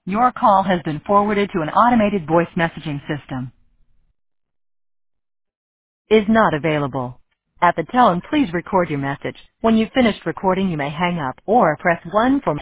Your call has been forwarded to an automated voice messaging system. Is not available. At the tone, please record your message. When you've finished recording, you may hang up or press 1 for